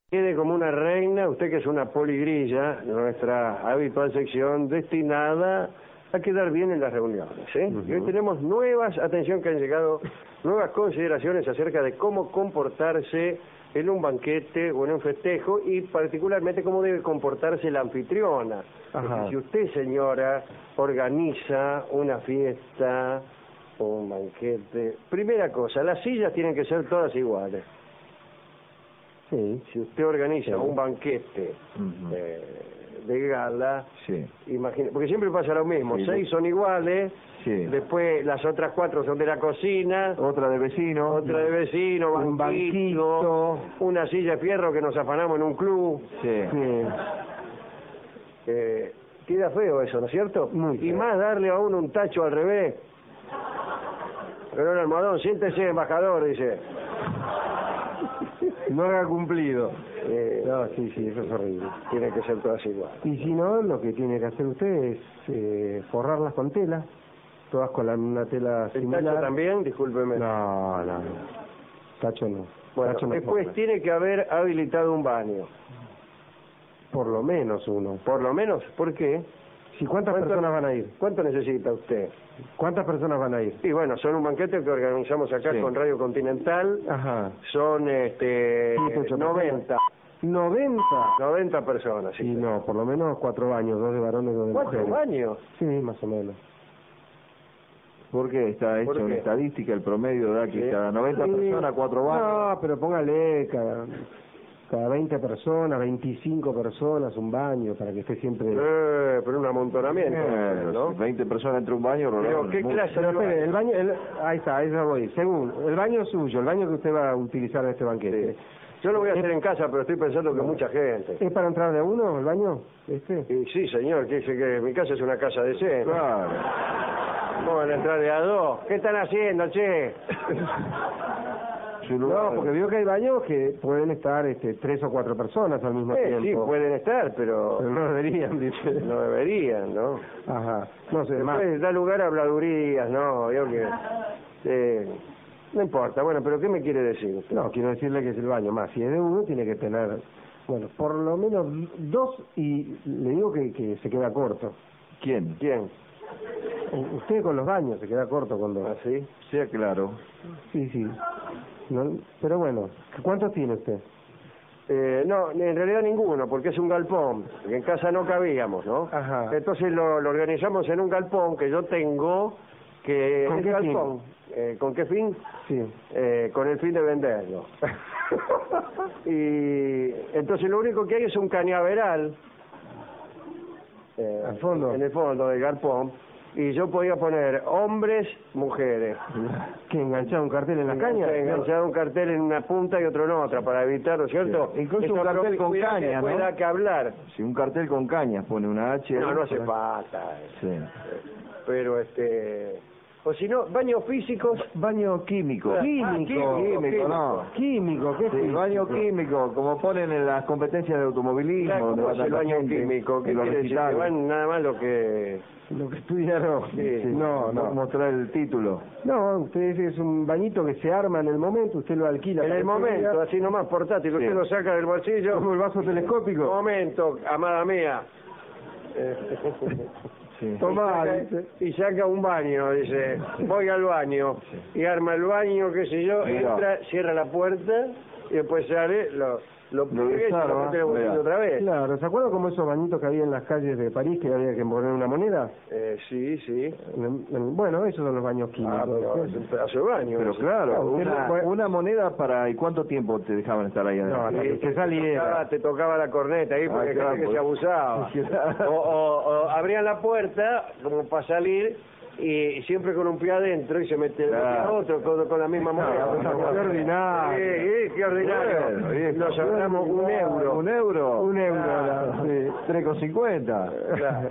Quede como una reina, usted que es una poligrilla, nuestra habitual sección destinada a quedar bien en las reuniones, ¿eh? Y hoy tenemos atención que han llegado, nuevas consideraciones acerca de cómo comportarse en un banquete o en un festejo y particularmente cómo debe comportarse la anfitriona. Porque si usted, señora, organiza una fiesta o un banquete, primera cosa, las sillas tienen que ser todas iguales. Sí. Si usted organiza un banquete de gala, imagine, porque siempre pasa lo mismo, 6 son iguales, después las otras 4 son de la cocina, otra de vecino, un banquito, una silla de fierro que nos afanamos en un club. Queda feo eso, ¿no es cierto? Y más darle a uno un tacho al revés. Pero el almohadón, siéntese, embajador, dice. No haga cumplido. No, sí, eso es horrible. Tiene que ser todas iguales. Y si no, lo que tiene que hacer usted es forrarlas con tela, todas con una tela similar. ¿El tacho también? Discúlpeme. No. Tacho no. Bueno, tacho no después forra. Tiene que haber habilitado un baño. Por lo menos uno. ¿Por lo menos? ¿Por qué? ¿Cuántas personas van a ir? ¿Cuánto necesita usted? ¿Cuántas personas van a ir? Y bueno, son un banquete que organizamos acá con Radio Continental. Son 90. ¿90 personas? Sí. Y no, por lo menos 4 baños, 2 de varones, 2 de mujeres. ¿4 baños? Sí, más o menos. ¿Por qué está hecho en estadística el promedio da que cada 90 personas 4 baños? No, pero póngale cada 20 personas, 25 personas, un baño, para que esté siempre... pero un amontonamiento, ¿no? 20 personas entre un baño... Pero, ¿qué clase de baño? El baño, ahí está, ahí voy. Según, el baño suyo, el baño que usted va a utilizar en este banquete. Sí. Yo lo voy a hacer en casa, pero estoy pensando que mucha gente. ¿Es para entrar de uno el baño? Sí, señor, que dice que mi casa es una casa de decente. Claro. ¿Cómo van a entrar de a 2? ¿Qué están haciendo, che? No, porque veo que hay baños que pueden estar 3 o 4 personas al mismo tiempo. Sí, pueden estar, pero no deberían, dice. No deberían, ¿no? Ajá. No sé, después da lugar a habladurías, ¿no? Yo que... no importa, bueno, pero ¿qué me quiere decir usted? No, quiero decirle que es el baño más. Si es de uno, tiene que tener, bueno, por lo menos 2 y le digo que se queda corto. ¿Quién? Usted con los baños se queda corto con 2. ¿Ah, sí? Sí, claro. Sí. No, pero bueno, ¿cuántos tiene usted? No, en realidad ninguno, porque es un galpón, porque en casa no cabíamos, ¿no? Ajá. Entonces lo organizamos en un galpón que yo tengo, que ¿Con qué galpón. ¿Con qué fin? Sí. Con el fin de venderlo. Y entonces lo único que hay es un cañaveral al fondo. En el fondo del galpón, y yo podía poner hombres, mujeres. ¿Que enganchar un cartel en la caña? Enganchar un cartel en una punta y otro en otra, para evitar, ¿no es cierto? Sí. Incluso un cartel con cañas, ¿no? Pueda que hablar. Si un cartel con cañas pone una H... No hace falta. Sí. Pero o si no, baños físicos... Baño químico. Químico, no. Químico, ¿qué sí, baño químico, como ponen en las competencias de automovilismo. Claro, donde ¿cómo es el baño químico? ¿Qué quiere decir? Que van nada más lo que estudiaron. Sí. No. Mostrar el título. No, usted es un bañito que se arma en el momento, usted lo alquila. En el momento, así nomás portátil, usted lo saca del bolsillo. Como el vaso telescópico. Momento, amada mía. Sí. Tomá, y saca un baño, dice, voy al baño, y arma el baño, qué sé yo, entra, cierra la puerta, y después sale, lo pega y se lo mete en el bolsillo otra vez. Claro, ¿se acuerdan como esos bañitos que había en las calles de París que había que poner una moneda? Sí. Bueno, esos son los baños químicos. Pero es un pedazo de baño. Pero claro, una moneda para... ¿Y cuánto tiempo te dejaban estar ahí adentro? No, que saliera. Te tocaba la corneta ahí porque hay gente que se abusaba. O abrían la puerta como para salir... Y siempre con un pie adentro y se mete otro con la misma moneda. Qué ordinario. Qué ordinario. Nos ahorramos un euro. ¿Un euro? Un euro. Sí, 3,50. Claro.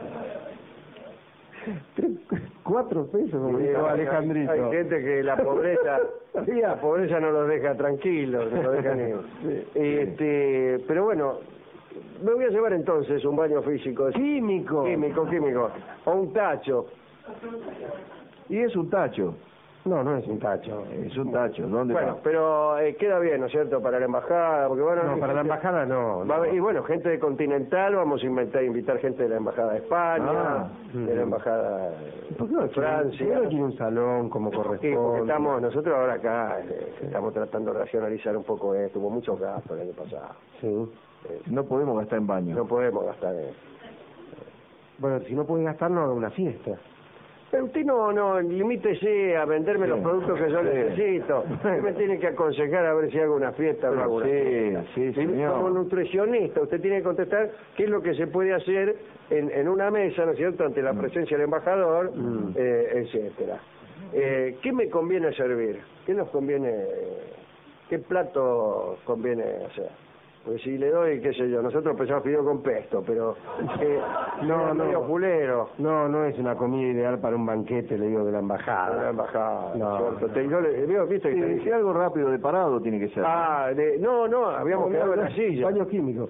4 pesos, como dijo Alejandrito. Hay gente que la pobreza no los deja tranquilos, no los deja ni... pero bueno, me voy a llevar entonces un baño físico. Químico. O un tacho. Y es un tacho. No, no es un tacho. Es un tacho. ¿Dónde Bueno, va? pero queda bien, ¿no es cierto?, para la embajada, porque bueno... No, para la embajada no. Va a haber- y bueno, gente de Continental, vamos a invitar gente de la embajada de España, de la embajada ¿Por qué no de Francia. ¿Por qué no quiere un salón como Sí, porque corresponde? nosotros ahora acá estamos tratando de racionalizar un poco esto, hubo muchos gastos el año pasado. Sí. No podemos gastar en baño. No podemos gastar en... Bueno, si no puede gastar, no haga una fiesta. Pero usted no, limítese a venderme Sí. los productos que yo Sí. necesito. Usted me tiene que aconsejar a ver si hago una fiesta o no hago una Sí, fiesta. sí, Y señor. como nutricionista, usted tiene que contestar qué es lo que se puede hacer en una mesa, ¿no es cierto?, ante la presencia del embajador, etcétera. ¿Qué me conviene servir? ¿Qué nos conviene? ¿Qué plato conviene hacer? Pues si le doy, qué sé yo, nosotros pensamos fideo con pesto, pero No, medio no. culero. No, no es una comida ideal para un banquete, le digo, de la A la embajada. embajada, No, ¿cierto? no. Yo ¿viste que te Sí, dije? si algo rápido de parado tiene que ser. No, habíamos quedado en la silla. Baño químico.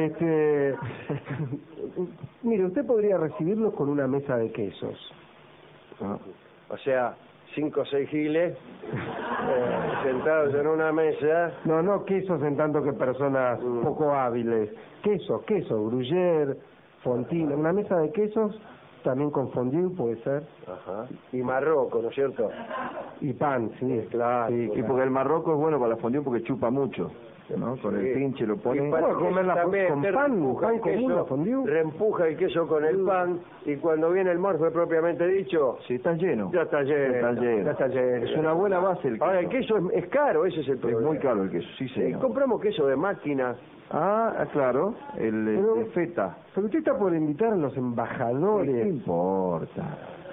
Mire, usted podría recibirlos con una mesa de quesos. Ah. O sea, 5 o 6 giles sentados en una mesa. No quesos en tanto que personas poco hábiles. Queso, gruyère, fontina. Una mesa de quesos, también con fondue puede ser. Ajá. Y Marroco, ¿no es cierto? Y pan, sí. Claro. Sí, y porque el marroco es bueno para la fondue porque chupa mucho, ¿no? Con Sí. el pinche lo pone. Y para Bueno, que comerla también con te pan, reempuja pan el común, queso, la fondue. reempuja el queso con el pan, y cuando viene el morfe propiamente dicho, Si está lleno. ya está lleno. Está lleno. Ya está lleno. Es una buena base el queso. Ahora, el queso es caro, ese es el Es problema. muy caro el queso, sí señor. Compramos queso de máquina. Claro, el Pero- de feta. Pero usted está por invitar a los ¿Qué embajadores. importa?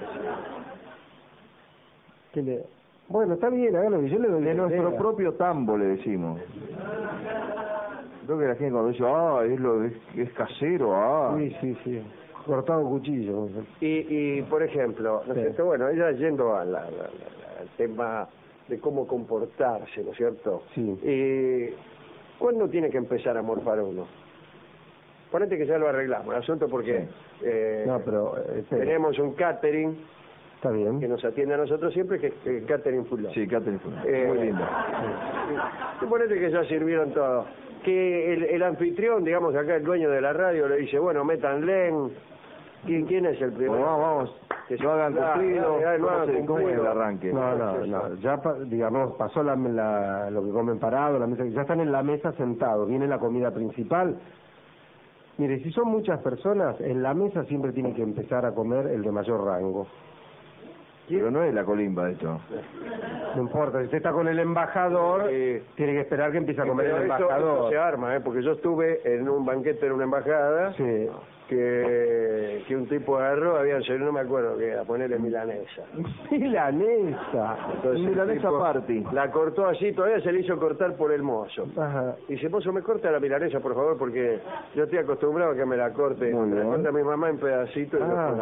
Bueno, está bien, hágalo, yo le doy De la nuestro idea. propio tambo le decimos. Creo que la gente cuando dice, es casero, Sí. Cortado cuchillo. Y por ejemplo, ¿no es Sí. cierto? Bueno, ya yendo al tema de cómo comportarse, ¿no es cierto? Sí. ¿Cuándo tiene que empezar a morfar uno? Ponete que ya lo arreglamos el asunto porque No, pero espere. tenemos un catering Está bien. que nos atiende a nosotros siempre, que es el catering Fulón. Sí, Catherine fue Eh, muy lindo. Suponete que ya sirvieron todo. Que el anfitrión, digamos acá el dueño de la radio, le dice, bueno, métanle. ¿Quién es el primero? Bueno, vamos, Que no hagan cumplido, no hagan ¿cómo es el cumplido. arranque? No, ya digamos, pasó lo que comen parado, la mesa, ya están en la mesa sentados, viene la comida principal. Mire, si son muchas personas, en la mesa siempre tiene que empezar a comer el de mayor rango. Pero no es la colimba esto. No importa, si usted está con el embajador, tiene que esperar que empiece a comer Pero el esto embajador. se arma, porque yo estuve en un banquete en una embajada Sí. que un tipo agarró, había, no me acuerdo qué era, ponerle milanesa. Milanesa. Entonces, el Milanesa tipo party. la cortó así, todavía se le hizo cortar por el mozo. Ajá. Y dice, mozo, me corta la milanesa, por favor, porque yo estoy acostumbrado a que me la corte. Muy Me la bien. corta mi mamá en pedacitos. Y yo Ah. con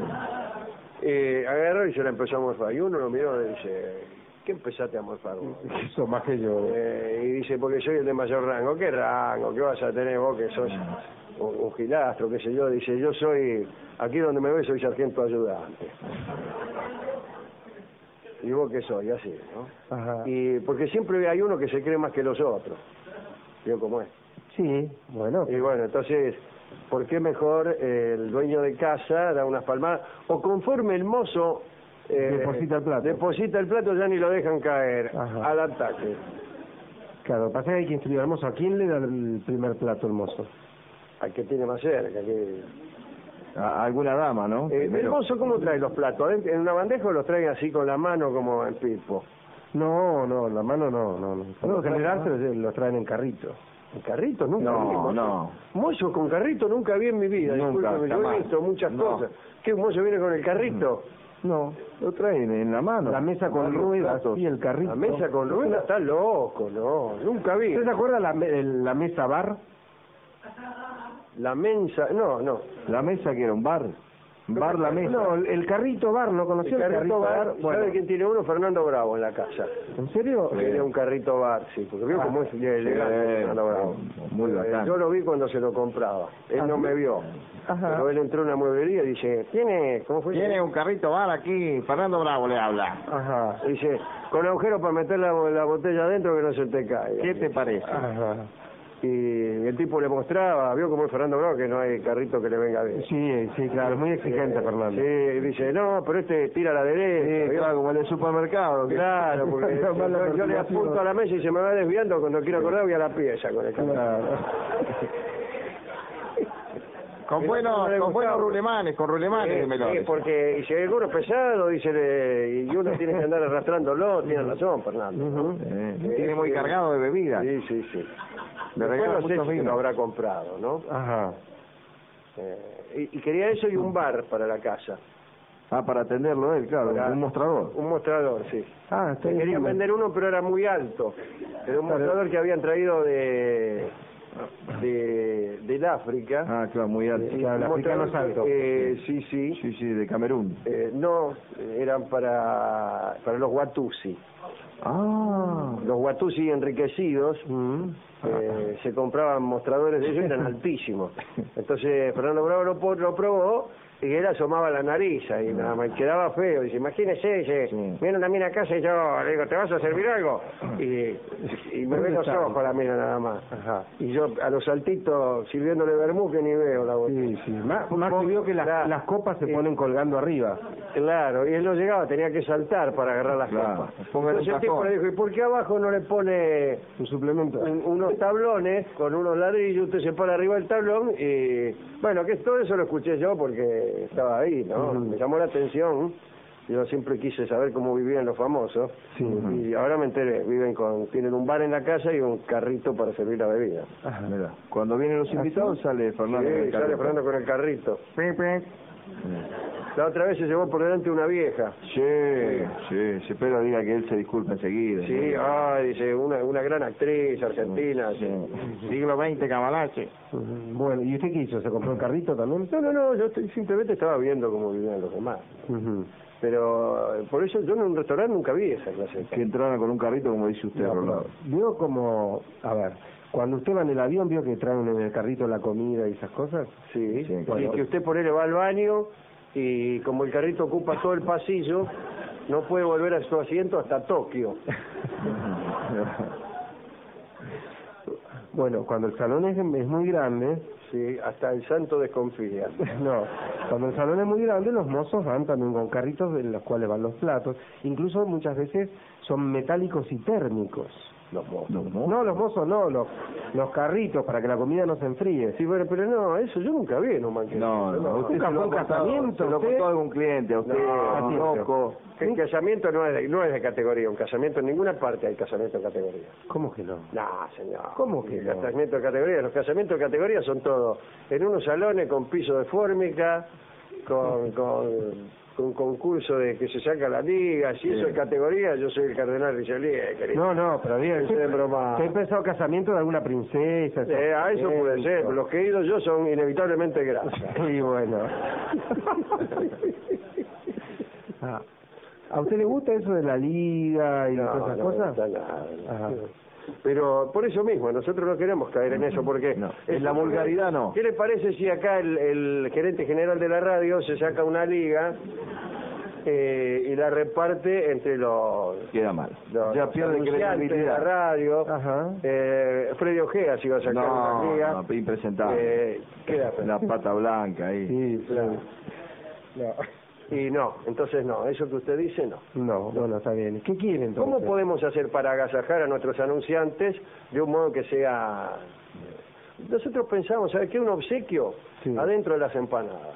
agarró y se la empezó a morfar. Y uno lo miró y dice, ¿qué empezaste a morfar vos? Eso más que yo. Y dice, porque soy el de mayor rango. ¿Qué rango? ¿Qué vas a tener vos que sos un gilastro, qué sé yo? Dice, yo soy, aquí donde me ves soy sargento ayudante. ¿Y vos qué soy? Así, ¿no? Ajá. Y porque siempre hay uno que se cree más que los otros. ¿Vio cómo es? Sí, bueno. Y bueno, entonces, ¿por qué mejor el dueño de casa da unas palmadas? O conforme el mozo Deposita el plato. deposita el plato, ya ni lo dejan caer. Ajá. Al ataque. Claro, pasa que hay que instruir al mozo. ¿A quién le da el primer plato el mozo? Al que tiene más cerca. A alguna dama, ¿no? ¿El Primero. mozo cómo trae los platos? ¿En una bandeja o los trae así con la mano como en Pipo? No, la mano no. Por lo general los traen en carrito. ¿En carrito? Nunca vi. No, mozo. no. Mozo con carrito nunca vi en mi vida. Nunca, Discúlpeme, yo he jamás. visto muchas No. cosas. ¿Qué, un mozo viene con el carrito? No. Lo traen en la mano. La mesa con Los ruedas platos. y el carrito. La mesa con ruedas, está loco, no, nunca vi. ¿Usted se acuerda la mesa bar? La mensa, no. La mesa que era un bar. Bar La Mesa. No, el carrito bar, ¿no conoció El carrito bar, Bueno. ¿sabe quién tiene uno? Fernando Bravo en la casa. ¿En serio? Tiene un carrito bar, sí, porque vio cómo es elegante Fernando Bravo. Muy bacán. Yo lo vi cuando se lo compraba. Él no me vio. Ajá. Pero él entró a una mueblería y dice, ¿cómo fue? Tiene un carrito bar aquí, Fernando Bravo le habla. Ajá. Dice, con agujero para meter la botella adentro que no se te caiga. ¿Qué te parece? Ajá. Y el tipo le mostraba, vio como es Fernando Bravo, que no hay carrito que le venga bien. Sí, claro, es muy exigente, Fernando. Sí, y dice, no, pero este tira a la derecha. Sí, ¿vio? claro, como el del supermercado. Claro, porque yo le apunto a la mesa y se me va desviando, cuando quiero acordar voy a la pieza con el carro. Claro. Con buenos rulemanes, Sí, porque y si alguno es pesado, dice, y uno tiene que andar arrastrándolo, tiene razón, Fernando. Tiene muy cargado de bebida. Sí. Le Después regalan no sé muchos si lo vinos. habrá comprado, ¿no? Ajá. Y quería eso y un bar para la casa. Ah, para atenderlo él, claro, Para- un mostrador. Un mostrador, sí. Ah, está Querían bien. vender uno, pero era muy alto. Era un mostrador que habían traído del África. Ah, claro, muy alto. Y claro, el un africano mostrador es alto. sí. Sí, de Camerún. No, eran para los Watusi. Ah, Los Watusi enriquecidos se compraban mostradores de ellos y eran altísimos. Entonces Fernando Bravo lo probó y él asomaba la nariz y nada más, quedaba feo. Dice, imagínese, viene una mina a casa y yo le digo, ¿te vas a servir algo? Y me ve los ojos la mina nada más. Ajá. Y yo a los saltitos sirviéndole vermú que ni veo la botella. Sí. Más que vio que las copas se ponen colgando arriba. Claro, y él no llegaba, tenía que saltar para agarrar las Claro, copas. póngale Entonces un el tipo cajón. le dijo, ¿y por qué abajo no le pone Un suplemento. unos tablones con unos ladrillos? Usted se para arriba del tablón y... Bueno, que todo eso lo escuché yo porque estaba ahí, ¿no? Me llamó la atención. Yo siempre quise saber cómo vivían los famosos. Sí. Y ahora me enteré, tienen un bar en la casa y un carrito para servir la bebida. Mira, cuando vienen los invitados sale Fernando. Sí, sale Fernando con el carrito. La otra vez se llevó por delante una vieja. Sí, espero diga que él se disculpe enseguida. Sí, dice, una gran actriz argentina. Sí. Siglo XX, Camalache. Bueno, ¿y usted qué hizo? ¿Se compró el carrito también? No, yo simplemente estaba viendo cómo vivían los demás. Pero por eso yo en un restaurante nunca vi esa clase. Que entraran con un carrito, como dice usted, Rolando. Vio como, a ver, cuando usted va en el avión, vio que traen en el carrito la comida y esas cosas. Sí, bueno. Y que usted por él va al baño y como el carrito ocupa todo el pasillo, no puede volver a su asiento hasta Tokio. Bueno, cuando el salón es muy grande, Sí, hasta el santo desconfía. no, cuando el salón es muy grande, los mozos van también con carritos en los cuales van los platos, incluso muchas veces son metálicos y térmicos. Los mozos. No, los mozos no, los carritos para que la comida no se enfríe. Sí, bueno, pero no, eso yo nunca vi en un banquete. No, usted ¿Nunca se lo fue un ha contado, casamiento, se lo usted? contó a algún cliente, a usted, No, loco. El casamiento no es de categoría, un casamiento en ninguna parte hay casamiento de categoría. ¿Cómo que no? No, señor. ¿Cómo que no? Casamiento de categoría, los casamientos de categoría son todos en unos salones con piso de fórmica, con un concurso de que se saca la liga, si eso es categoría, yo soy el cardenal Richelieu, querido. No, pero diga, Eso es broma. ¿usted pensado casamiento de alguna princesa? A eso puede ser, pero los que he ido yo son inevitablemente grasas. Sí, bueno. ¿A usted le gusta eso de la liga y todas esas no cosas? me gusta nada. Ajá. Pero por eso mismo, nosotros no queremos caer en eso, porque... No, en la vulgaridad no. ¿Qué le parece si acá el gerente general de la radio se saca una liga y la reparte entre los... Queda mal. los Ya pierde anunciantes de la credibilidad. radio? Ajá. Freddy Ojea se iba a sacar una liga. No, impresentable. Queda La pata blanca ahí. Sí, Claro. No. Y no, entonces no, eso que usted dice no. No, bueno, está bien. ¿Qué quieren entonces? ¿Cómo podemos hacer para agasajar a nuestros anunciantes de un modo que sea... Nosotros pensamos, ¿sabe qué? Un obsequio adentro de las empanadas.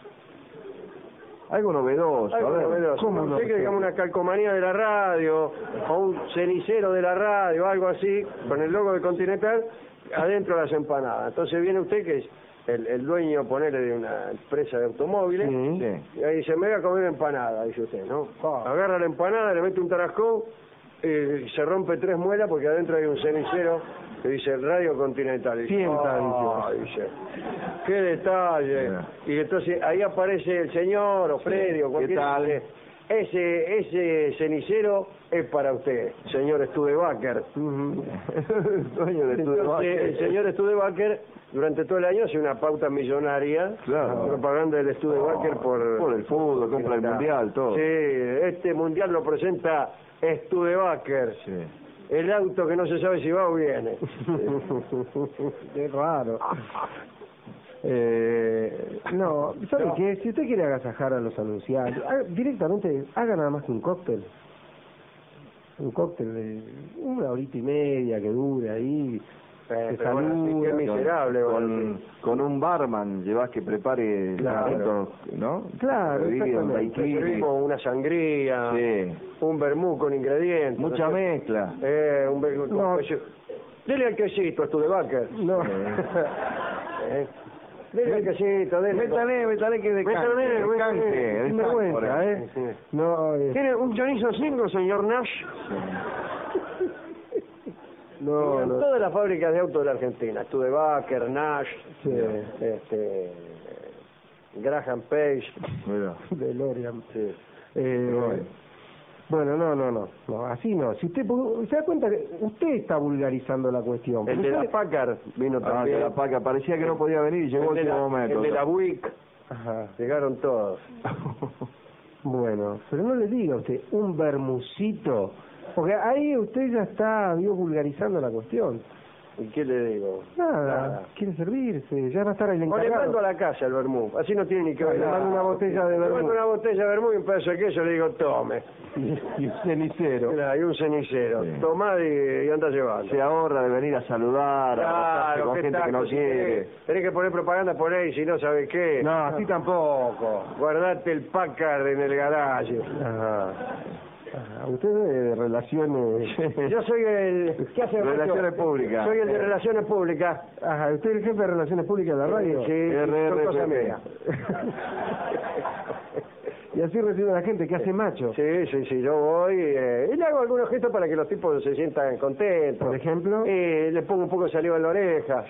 Algo novedoso. Algo a ver. novedoso. ¿cómo Un no? obsequio, digamos, una calcomanía de la radio, o un cenicero de la radio, algo así, con el logo de Continental, adentro de las empanadas. Entonces viene usted, que es el dueño, ponele, de una empresa de automóviles, Sí. Sí. y ahí dice, me voy a comer empanada, dice usted, ¿no? Agarra la empanada, le mete un tarascón, se rompe 3 muelas porque adentro hay un cenicero que dice Radio Continental. Y Sienta, dice, qué detalle. Y entonces ahí aparece el señor o Freddy o cualquiera. Ese cenicero es para usted, señor Studebaker. Dueño de Studebaker. El señor Studebaker durante todo el año hace una pauta millonaria, propaganda del Studebaker por el fútbol, compra el mundial, todo. Sí, este mundial lo presenta Studebaker. Sí. El auto que no se sabe si va o viene. Qué raro. No, ¿saben qué? Si usted quiere agasajar a los anunciantes, directamente haga nada más que un cóctel. Un cóctel de 1 horita y media que dure ahí. Pero bueno, sí, qué miserable. Con un barman llevas que prepare, claro, ¿no? Claro, exactamente. Una sangría, un vermú con ingredientes. Mucha mezcla. Un vermú con dele al quesito a Studebaker. No. Dele al quesito, dele. Métale que descanse. Sin vergüenza, No, ¿Tiene un chorizo single, señor Nash? No. Todas las fábricas de autos de la Argentina, Studebaker, Nash, Graham Page, DeLorean. Bueno, no, así no. Si usted se da cuenta que usted está vulgarizando la cuestión. El de la Packard vino también. De la Packard, parecía que no podía venir y llegó el momento. El de la Buick, llegaron todos. Bueno, pero no le diga a usted un bermucito, porque ahí usted ya está vulgarizando la cuestión. ¿Y qué le digo? Nada. Quiere servirse, ya va a estar ahí el encargado. O le mando a la casa el vermú, así no tiene ni que ver. Le mando una botella de vermú. Le mando una botella de vermú y un pedazo de queso, le digo, tome. Y un cenicero. Y un cenicero. Sí. Tomá y anda llevando. Se ahorra de venir a saludar con gente que no quiere. Tenés que poner propaganda por ahí, si no sabes qué. No, así tampoco. Guardate el Packard en el garaje. Usted de relaciones... Yo soy el... ¿Qué hace? Relaciones públicas. Soy el de relaciones públicas. ¿Usted es el jefe de relaciones públicas de la radio? Sí, cosa mía. Y así recibe a la gente que hace macho. Sí, yo voy y le hago algunos gestos para que los tipos se sientan contentos. ¿Por ejemplo? Le pongo un poco de saliva en la oreja.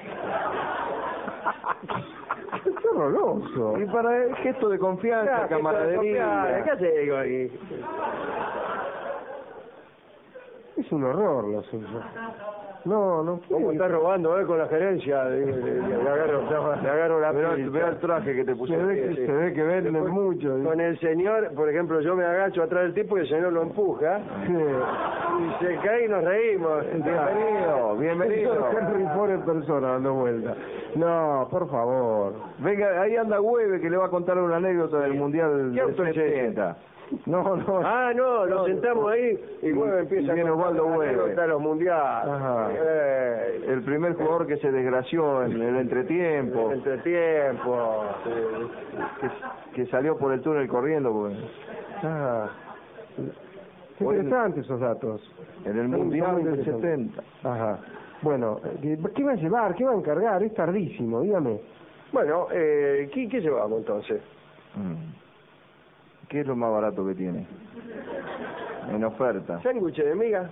Es horroroso. Y para el gesto de confianza, camaradería. ¿Qué hace? Digo, es un horror lo suyo. No. ¿Cómo está robando con la gerencia? Le agarro la Vea el traje que te pusiste. Se ve que vende mucho. Con el señor, por ejemplo, yo me agacho atrás del tipo y el señor lo empuja. Y se cae y nos reímos. Bienvenido. Henry Ford en persona dando vuelta. No, por favor. Venga, ahí anda Hueve que le va a contar una anécdota del Mundial del 70. No. Nos sentamos ahí y Hueve empieza a contar los mundiales. El primer jugador que se desgració en el entretiempo. Que salió por el túnel corriendo. Pues. Interesantes esos datos. En el Mundial del 70. Bueno, ¿qué va a llevar? ¿Qué va a encargar? Es tardísimo, dígame. Bueno, ¿qué llevamos entonces? ¿Qué es lo más barato que tiene? En oferta. ¿Sándwich de miga?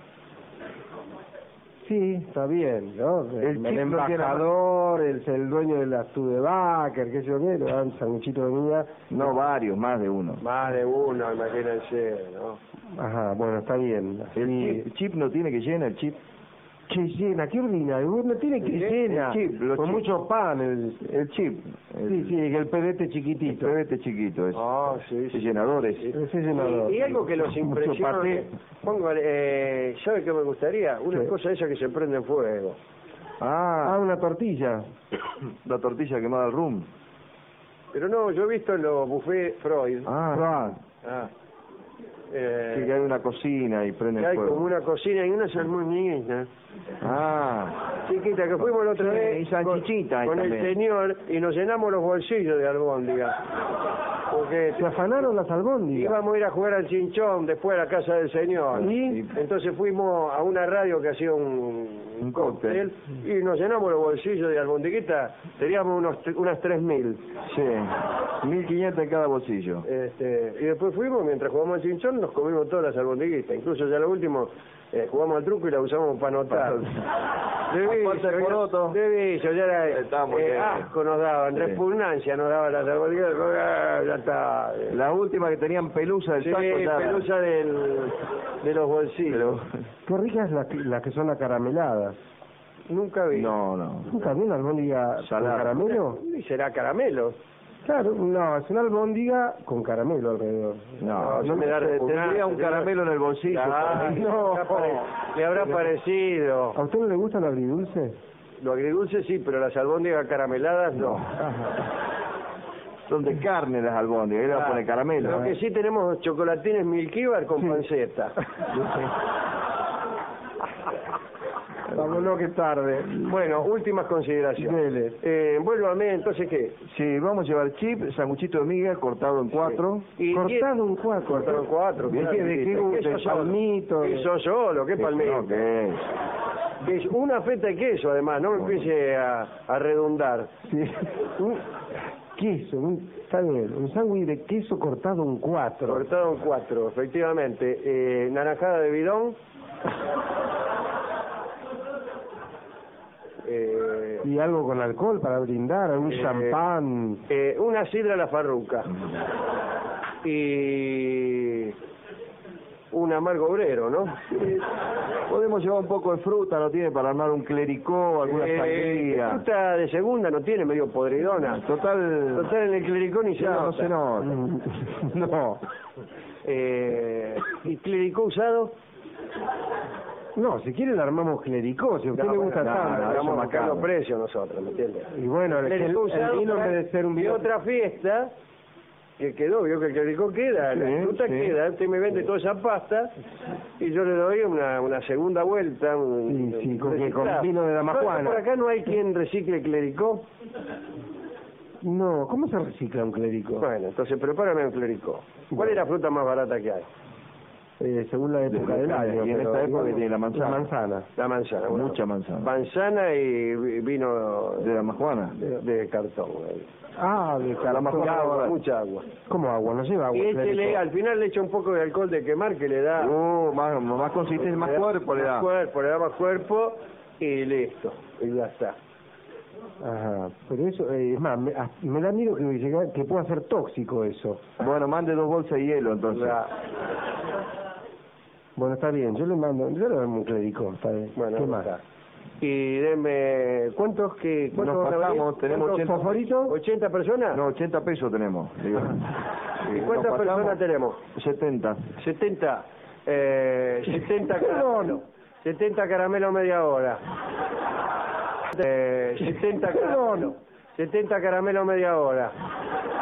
Sí, está bien, ¿no? El embajador, el dueño de la Studebaker, qué sé yo qué, le dan un sanguchito de miga. No, varios, más de uno. Más de uno, imagínense, ¿no? Bueno, está bien. ¿El chip no tiene que llenar el chip? Que llena, qué ordinario, no tiene que llena, con mucho pan, el chip. Sí, el pedete chiquitito. El pedete chiquito, sí. Llenadores. Ese llenador. Y algo que los impresiona, ¿sabe qué me gustaría? Una cosa esa que se prende en fuego. Una tortilla. La tortilla quemada al rum. Pero no, yo he visto en los buffets Freud. Sí, que hay una cocina y prende fuego. Hay como una cocina y una salmonita. Chiquita, que fuimos la otra vez y salchichita con el señor y nos llenamos los bolsillos de albóndiga. Porque Se afanaron las albóndigas. íbamos a ir a jugar al chinchón después a la casa del señor. ¿Y? Entonces fuimos a una radio que hacía un cóctel y nos llenamos los bolsillos de albondiguitas. Teníamos unas 3.000. Sí, 1.500 en cada bolsillo. Y después fuimos, mientras jugamos al chinchón, nos comimos todas las albondiguitas. Incluso ya lo último, jugamos al truco y la usamos para anotar. De vicio, ya era asco nos daban, repugnancia nos daban las albondiguitas. Ya está. La última que tenían pelusa del Sí, saco. Ya pelusa de los bolsillos. Qué ricas las que son acarameladas. Nunca vi. No. ¿Nunca vi una albóndiga con Salada. caramelo? ¿Y será caramelo? Claro, no, es una albóndiga con caramelo alrededor. No me da Tendría un caramelo en el bolsillo. No, le habrá parecido. ¿A usted no le gusta el agridulce? Lo agridulce sí, pero las albóndigas carameladas no. Son de carne las albóndigas, ahí le van a poner caramelo. Lo que sí tenemos chocolatines Milky Bar con panceta. Vámonos que tarde. Bueno, últimas consideraciones. Vuélvame, entonces, ¿qué? Sí, vamos a llevar chip, sanguchito de miga cortado en 4. Y Cortado en 4. cortado en 4. ¿De qué? ¿De qué? ¿De palmito? Queso solo, ¿qué palmito? No, ¿qué es? Es una feta de queso, además, no me empiece a redundar. Sí. Queso, está bien, un sándwich de queso cortado en 4. Cortado en 4, efectivamente. Naranjada de bidón. Y algo con alcohol para brindar, un champán. Una sidra a la farruca. Y un amargo obrero, ¿no? Podemos llevar un poco de fruta, ¿no tiene? Para armar un clericó, alguna sangría. Fruta de segunda no tiene, medio podridona. Total en el clericó ni se no nota. se nota. No. ¿Y clericó usado? No, si quiere le armamos clericó, si a usted le gusta tanto. Vamos a marcar los precios nosotros, ¿me entiendes? Y bueno, el vino en vez de ser un y vino... otra fiesta que quedó, vio que el clericó queda, la fruta queda, usted me vende toda esa pasta y yo le doy una segunda vuelta. Sí, con vino de Dama Juana. Por acá no hay quien recicle clericó. No, ¿cómo se recicla un clericó? Bueno, entonces prepárame un clericó. ¿Cuál es la fruta más barata que hay? Según la época del año. Y en esta época tiene la manzana. La manzana. Bueno, mucha manzana. Manzana y vino De Dama Juana. de cartón. De Mucha agua, mucha agua. ¿Cómo agua? No lleva agua. Y al final le echa un poco de alcohol de quemar que le da... Más consistente, más cuerpo le da. Le da más cuerpo y listo. Y ya está. Ajá, pero eso, es más, me da miedo que pueda ser tóxico eso. Bueno, mande 2 bolsas de hielo entonces. Bueno, está bien, yo le mando un clericó, está bien. Bueno, ¿qué más? Y denme, ¿cuántos nos pasamos? ¿Tenemos 80 fosforitos? ¿80 personas? No, 80 pesos tenemos. Digo. ¿Y cuántas personas tenemos? 70. 70. 70 caramelos. 70 caramelos media hora. 70 caramelos. 70 caramelos media hora.